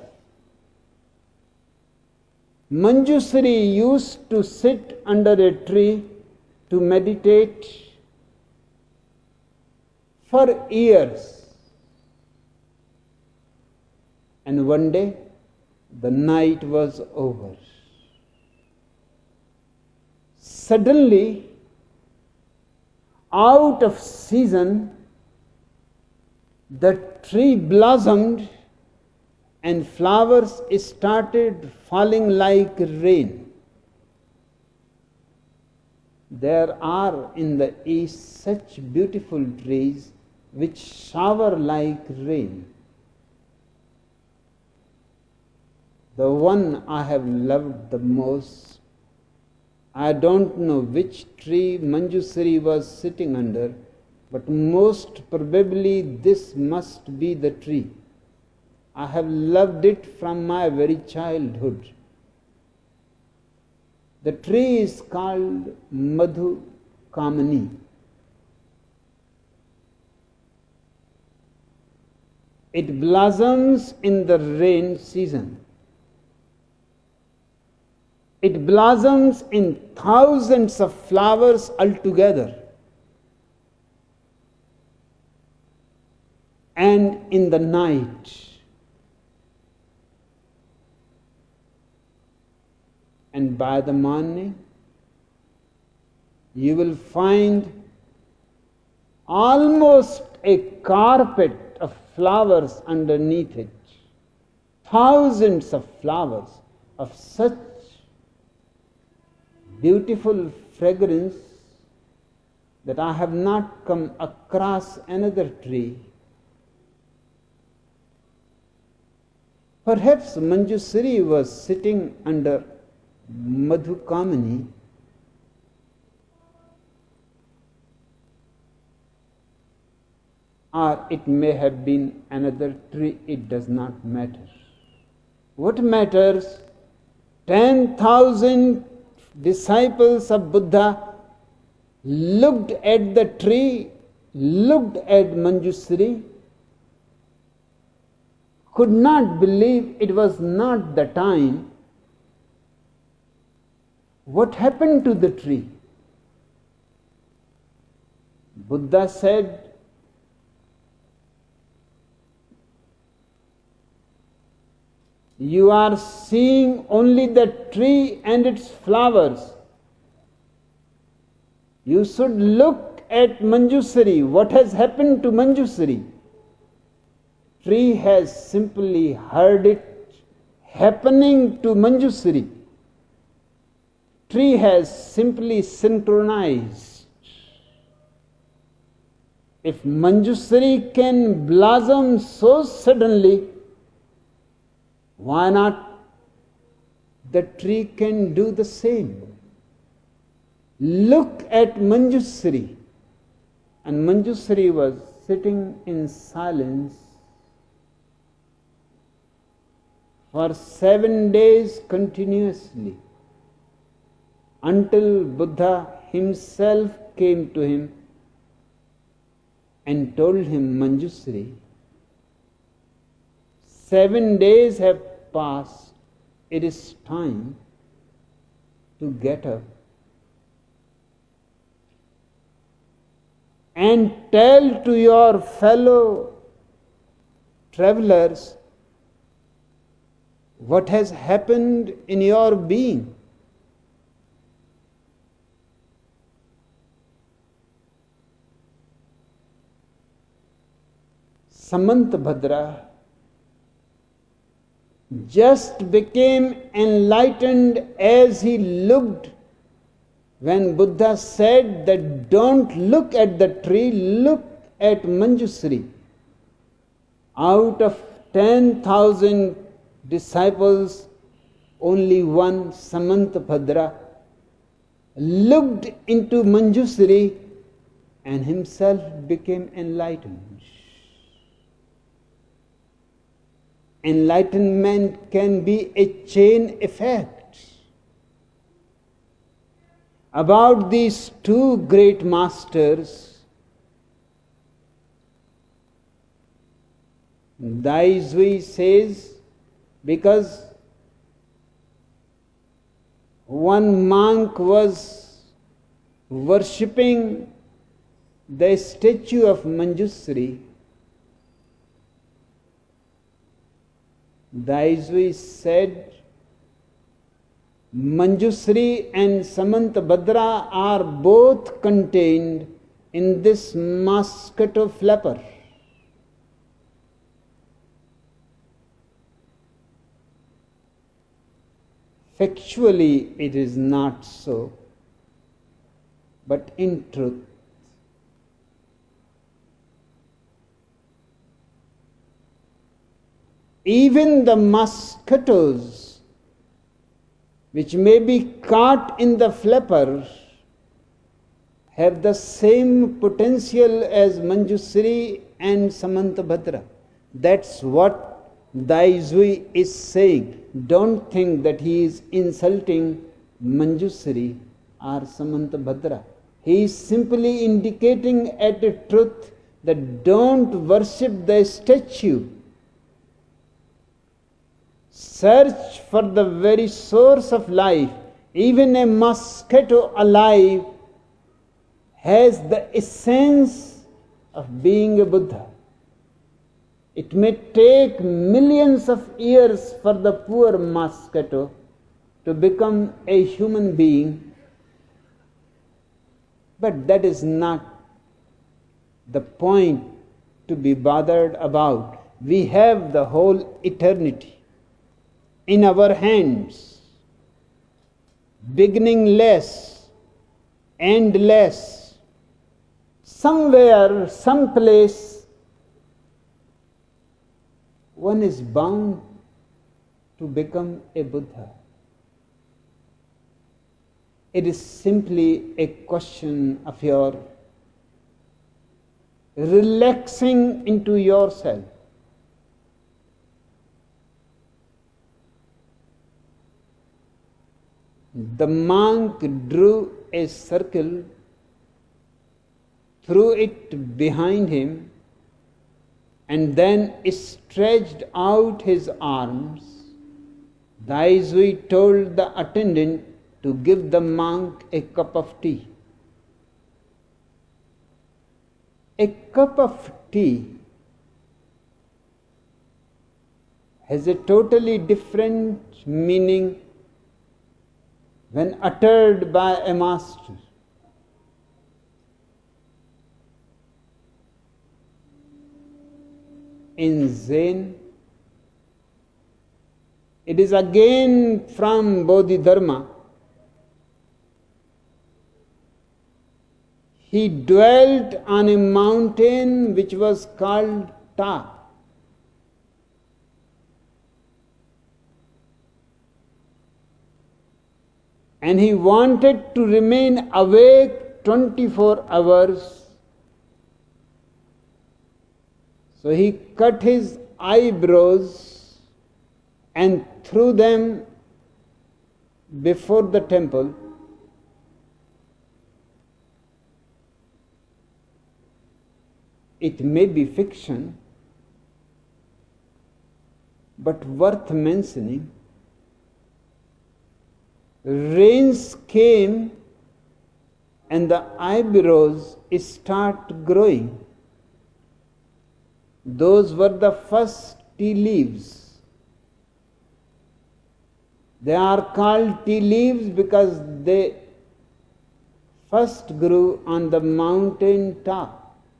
Manjushri used to sit under a tree to meditate for years. And one day, the night was over. Suddenly, out of season, the tree blossomed and flowers started falling like rain. There are in the East such beautiful trees which shower like rain. The one I have loved the most. I don't know which tree Manjusri was sitting under, but most probably this must be the tree. I have loved it from my very childhood. The tree is called Madhu Kamani. It blossoms in the rain season. It blossoms in thousands of flowers altogether. And in the night. And by the morning, you will find almost a carpet of flowers underneath it. Thousands of flowers of such beautiful fragrance that I have not come across another tree. Perhaps Manjusri was sitting under Madhu Kamani, or it may have been another tree, it does not matter. What matters, ten thousand disciples of Buddha looked at the tree, looked at Manjusri, could not believe it was not the time. What happened to the tree? Buddha said, you are seeing only the tree and its flowers. You should look at Manjusri. What has happened to Manjusri? Tree has simply heard it happening to Manjusri. Tree has simply synchronized. If Manjusri can blossom so suddenly, why not the tree can do the same? Look at Manjusri. And Manjusri was sitting in silence for seven days continuously, until Buddha himself came to him and told him, Manjusri, seven days have passed, it is time to get up and tell to your fellow travelers what has happened in your being. Samantabhadra just became enlightened as he looked when Buddha said that don't look at the tree, look at Manjusri. Out of ten thousand disciples, only one, Samantabhadra, looked into Manjusri and himself became enlightened. Enlightenment can be a chain effect. About these two great masters, Daizui says, because one monk was worshipping the statue of Manjusri, Daizui said, Manjusri and Samantabhadra are both contained in this mosquito flapper. Factually, it is not so, but in truth, even the mosquitoes which may be caught in the flapper have the same potential as Manjusri and Samantabhadra. That's what Daisui is saying. Don't think that he is insulting Manjusri or Samantabhadra. He is simply indicating at a truth that don't worship the statue. Search for the very source of life. Even a mosquito alive has the essence of being a Buddha. It may take millions of years for the poor mosquito to become a human being, but that is not the point to be bothered about. We have the whole eternity in our hands, beginningless, endless. Somewhere, someplace, one is bound to become a Buddha. It is simply a question of your relaxing into yourself. The monk drew a circle, threw it behind him, and then stretched out his arms. Daisui told the attendant to give the monk a cup of tea. A cup of tea has a totally different meaning when uttered by a master. In Zen, it is again from Bodhidharma. He dwelt on a mountain which was called Ta. And he wanted to remain awake twenty-four hours. So he cut his eyebrows and threw them before the temple. It may be fiction, but worth mentioning. Rains came and the eyebrows start growing. Those were the first tea leaves. They are called tea leaves because they first grew on the mountain top.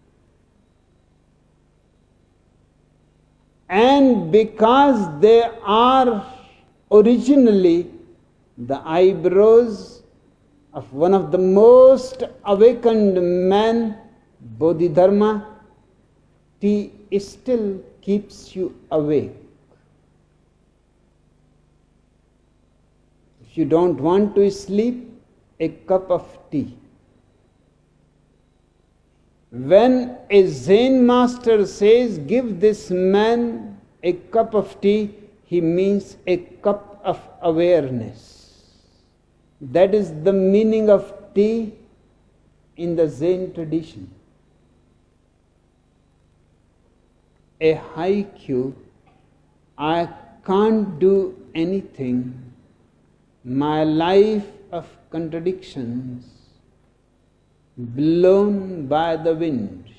And because they are originally the eyebrows of one of the most awakened men, Bodhidharma, tea still keeps you awake. If you don't want to sleep, a cup of tea. When a Zen master says, give this man a cup of tea, he means a cup of awareness. That is the meaning of tea in the Zen tradition. A haiku, I can't do anything, my life of contradictions, blown by the wind.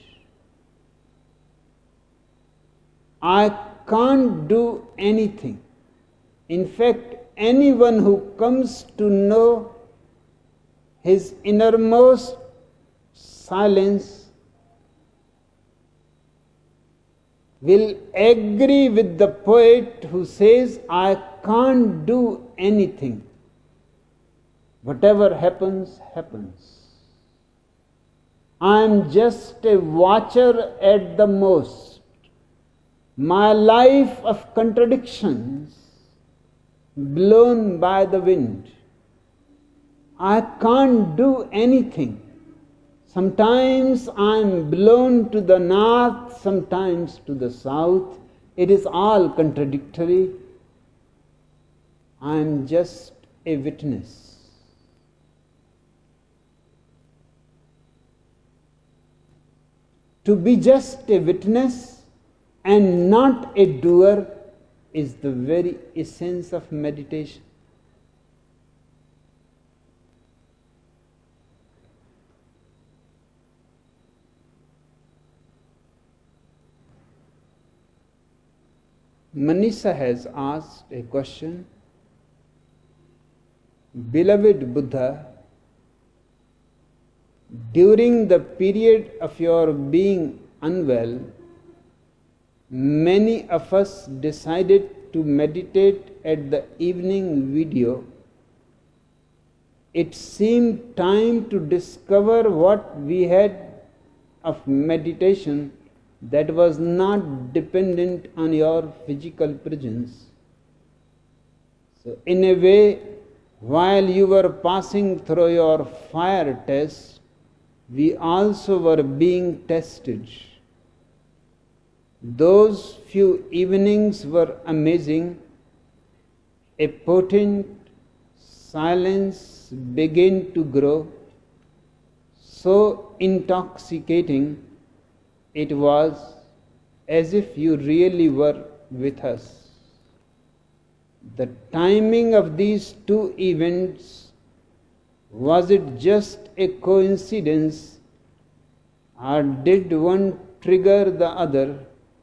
I can't do anything. In fact, anyone who comes to know his innermost silence will agree with the poet who says, I can't do anything. Whatever happens, happens. I am just a watcher at the most. my life of contradictions, blown by the wind. I can't do anything. Sometimes I'm blown to the north, sometimes to the south. It is all contradictory. I'm just a witness. To be just a witness and not a doer is the very essence of meditation. Manisha has asked a question. Beloved Buddha, during the period of your being unwell, many of us decided to meditate at the evening video. It seemed time to discover what we had of meditation that was not dependent on your physical presence. So, in a way, while you were passing through your fire test, we also were being tested. Those few evenings were amazing. A potent silence began to grow, so intoxicating it was as if you really were with us. The timing of these two events, was it just a coincidence, or did one trigger the other?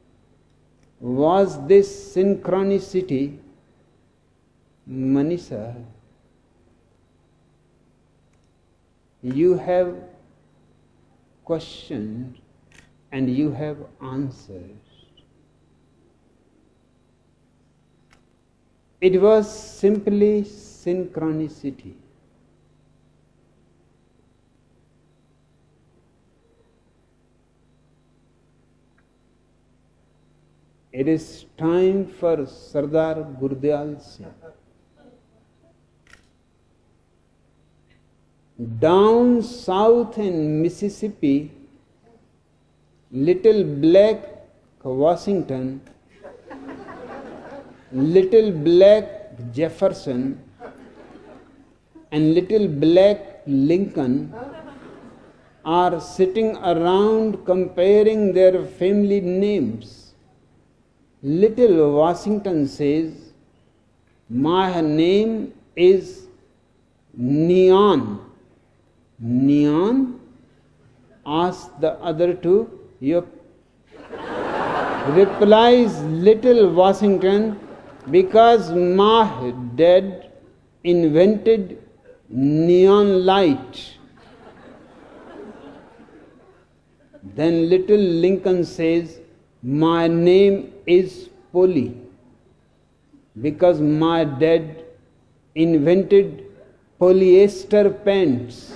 Was this synchronicity? Manisha, you have questioned and you have answered. It was simply synchronicity. It is time for Sardar Gurdial Singh. Down south in Mississippi, little black Washington, little black Jefferson, and little black Lincoln are sitting around comparing their family names. Little Washington says, my name is Neon. Neon? Asked the other two. Yup. Replies little Washington, because my dad invented neon light. Then little Lincoln says, my name is Polly, because my dad invented polyester pants.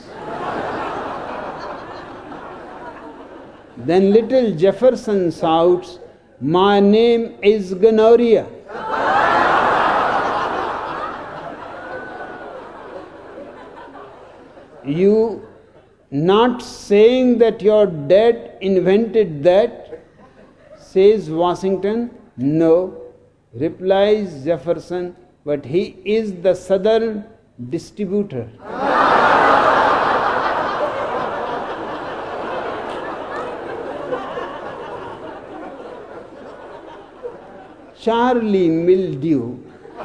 Then little Jefferson shouts, my name is gonorrhea. You not saying that your dad invented that? Says Washington. No, replies Jefferson, but he is the southern distributor. Charlie Mildew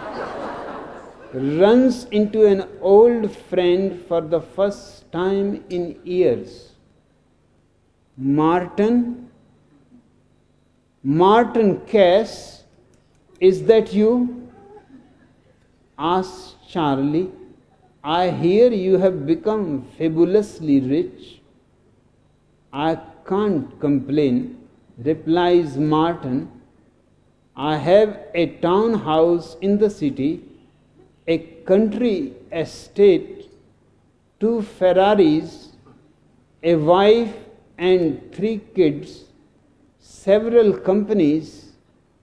runs into an old friend for the first time in years. Martin, Martin Cass, is that you? Asks Charlie. I hear you have become fabulously rich. I can't complain, replies Martin. I have a townhouse in the city, a country estate, two Ferraris, a wife and three kids, several companies,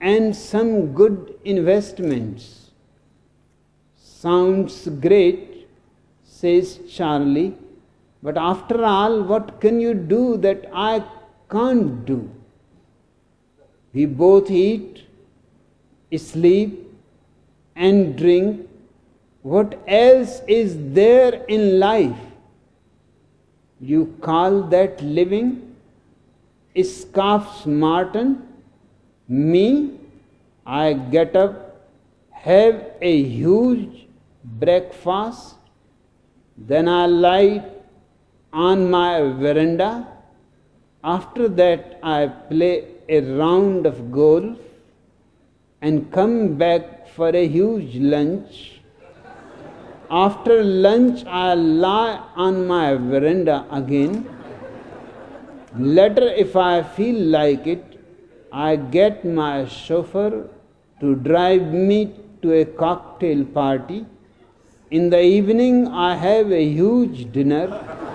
and some good investments. Sounds great, says Charlie, but after all, what can you do that I can't do? We both eat, sleep, and drink. What else is there in life? You call that living? Scoffs Martin. Me? I get up, have a huge breakfast, then I lie on my veranda. After that, I play a round of golf and come back for a huge lunch. After lunch, I lie on my veranda again. Later, if I feel like it, I get my chauffeur to drive me to a cocktail party. In the evening, I have a huge dinner,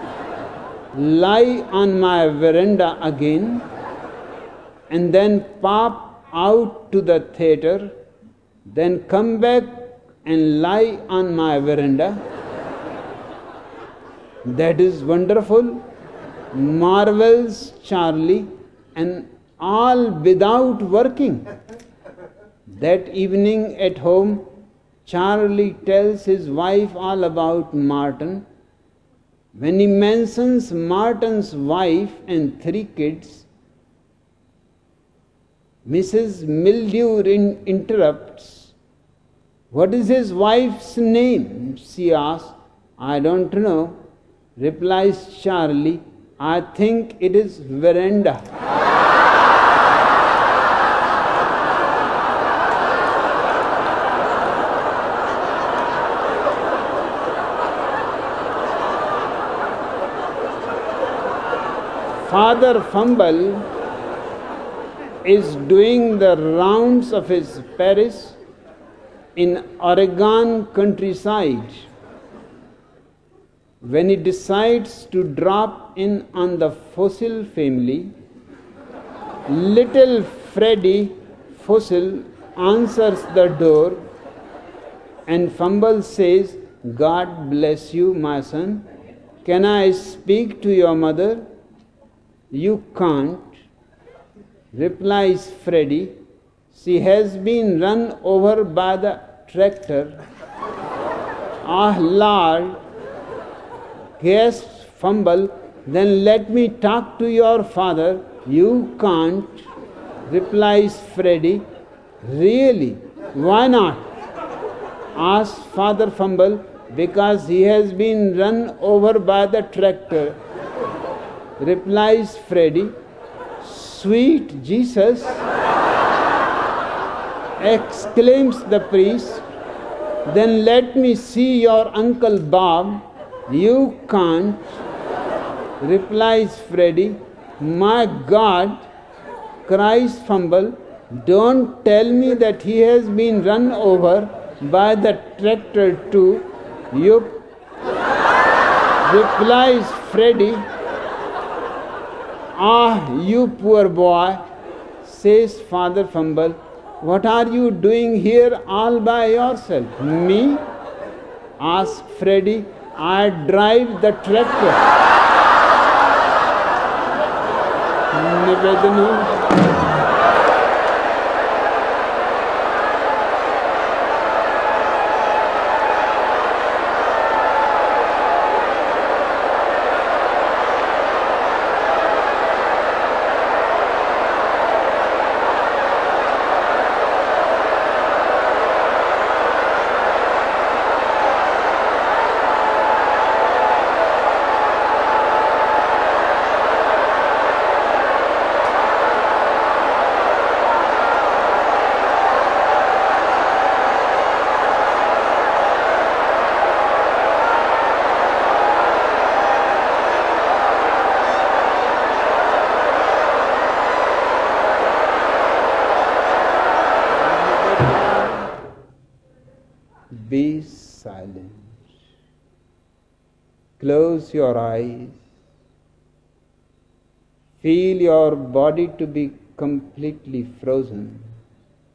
lie on my veranda again, and then pop out to the theater, then come back and lie on my veranda. That is wonderful, marvels Charlie, and all without working. That evening at home, Charlie tells his wife all about Martin. When he mentions Martin's wife and three kids, Missus Mildew interrupts. What is his wife's name? She asks. I don't know, replies Charlie. I think it is Veranda. Father Fumble is doing the rounds of his parish in Oregon countryside. When he decides to drop in on the Fossil family, little Freddie Fossil answers the door and Fumble says, God bless you, my son. Can I speak to your mother? You can't, replies Freddie. She has been run over by the tractor. Ah, Lord, gasps Fumble. Then let me talk to your father. You can't, replies Freddie. Really? Why not? Asks Father Fumble. Because he has been run over by the tractor, replies Freddie. Sweet Jesus, exclaims the priest. Then let me see your Uncle Bob. You can't, replies Freddie. My God, cries Fumble. Don't tell me that he has been run over by the tractor too. You, replies Freddie. Ah, you poor boy, says Father Fumble. What are you doing here all by yourself? Me? Asks Freddie. I drive the tractor. Nivedanu. Be silent. Close your eyes. Feel your body to be completely frozen.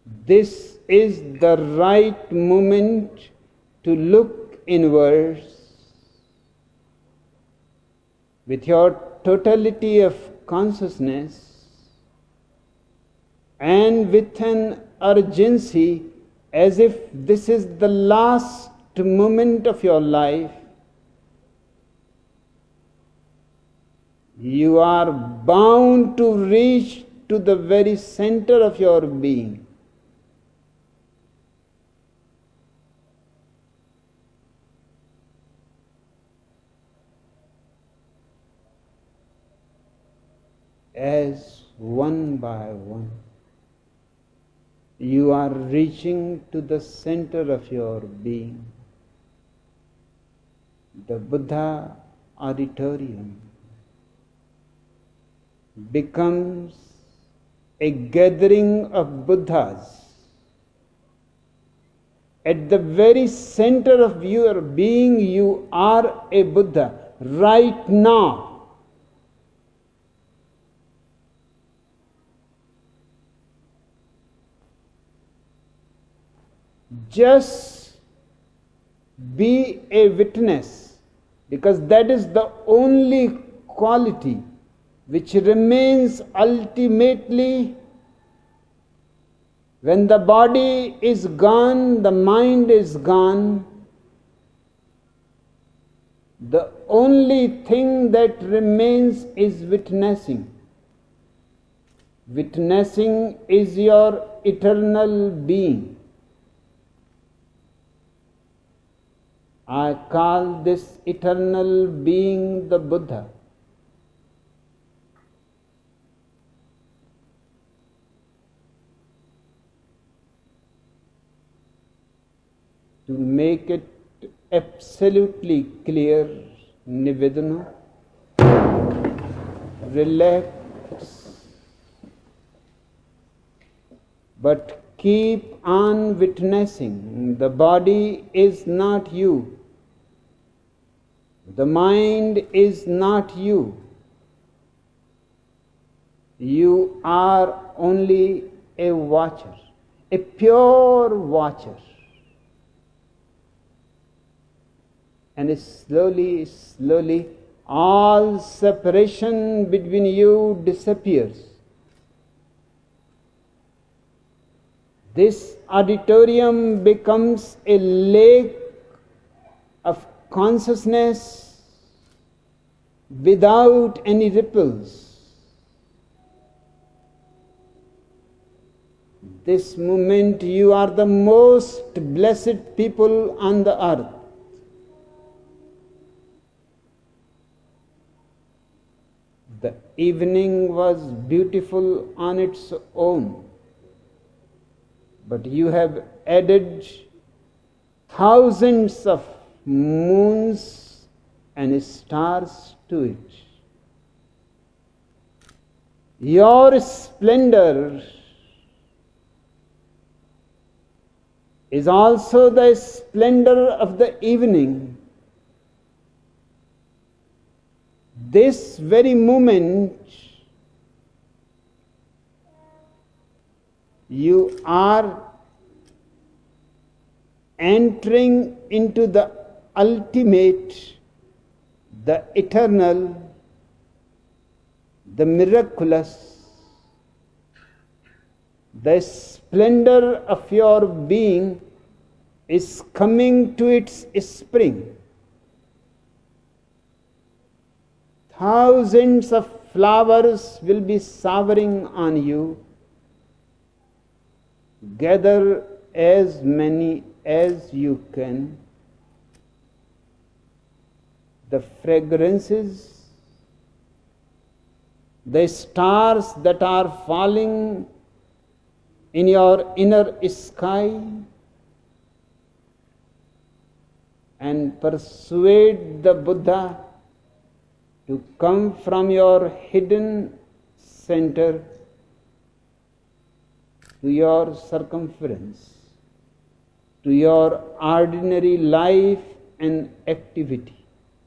This is the right moment to look inwards with your totality of consciousness and with an urgency as if this is the last moment of your life. You are bound to reach to the very center of your being. As one by one, you are reaching to the center of your being. The Buddha auditorium becomes a gathering of Buddhas. At the very center of your being, you are a Buddha right now. Just be a witness, because that is the only quality which remains ultimately. When the body is gone, the mind is gone. The only thing that remains is witnessing. Witnessing is your eternal being. I call this eternal being the Buddha. To make it absolutely clear, Nivedana, relax, but keep on witnessing. The body is not you. The mind is not you. You are only a watcher, a pure watcher. And slowly, slowly, all separation between you disappears. This auditorium becomes a lake of consciousness without any ripples. This moment you are the most blessed people on the earth. The evening was beautiful on its own, but you have added thousands of moons and stars to it. Your splendor is also the splendor of the evening. This very moment you are entering into the ultimate, the eternal, the miraculous. The splendor of your being is coming to its spring. Thousands of flowers will be showering on you. Gather as many as you can. The fragrances, the stars that are falling in your inner sky, and persuade the Buddha to come from your hidden center to your circumference, to your ordinary life and activity,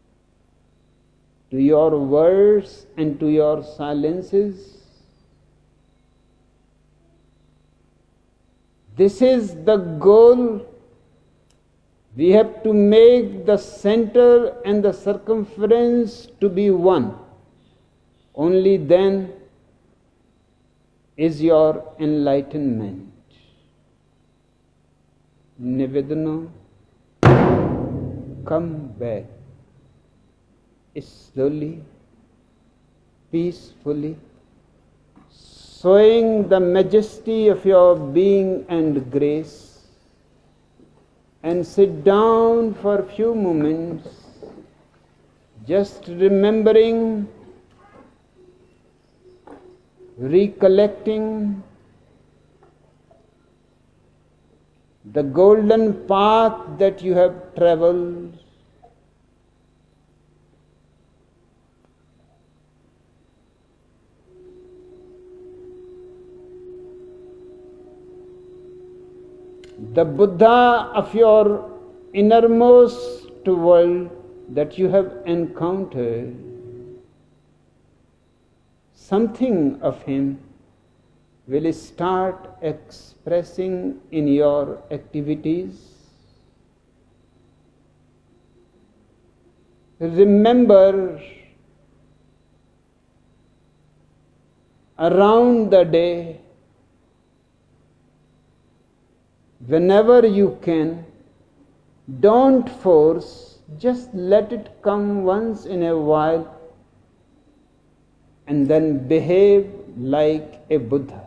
to your words and to your silences. This is the goal. We have to make the center and the circumference to be one. Only then is your enlightenment. Nivedana, come back slowly, peacefully, showing the majesty of your being and grace, and sit down for a few moments, just remembering, recollecting the golden path that you have traveled. The Buddha of your innermost world that you have encountered, something of him will start expressing in your activities. Remember, around the day, whenever you can, don't force, just let it come once in a while, and then behave like a Buddha.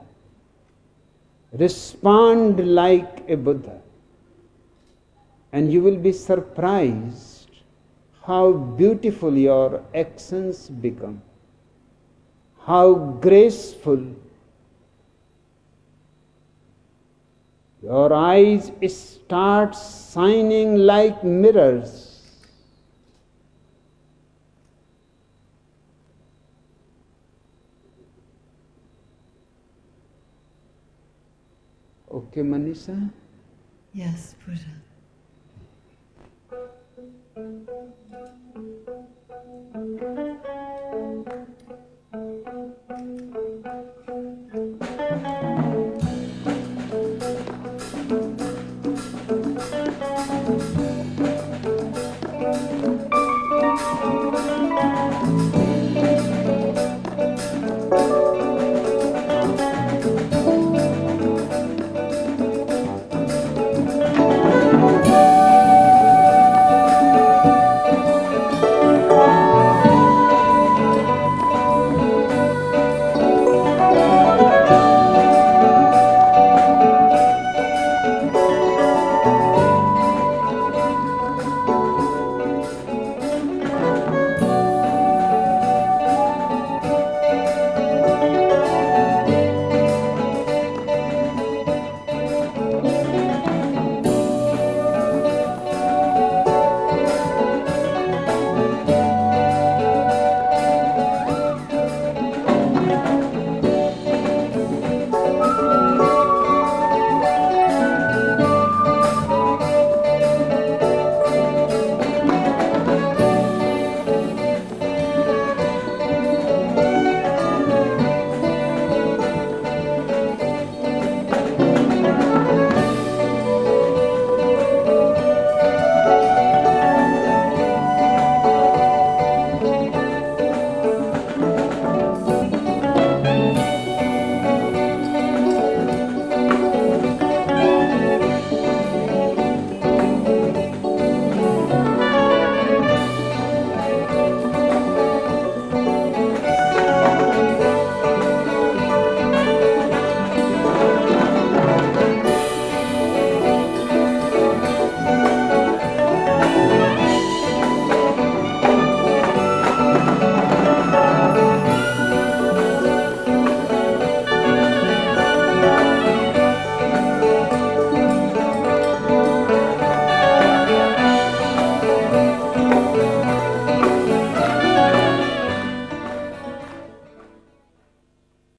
Respond like a Buddha. And you will be surprised how beautiful your actions become, how graceful. Your eyes start shining like mirrors. Okay, Manisha? Yes, Buddha.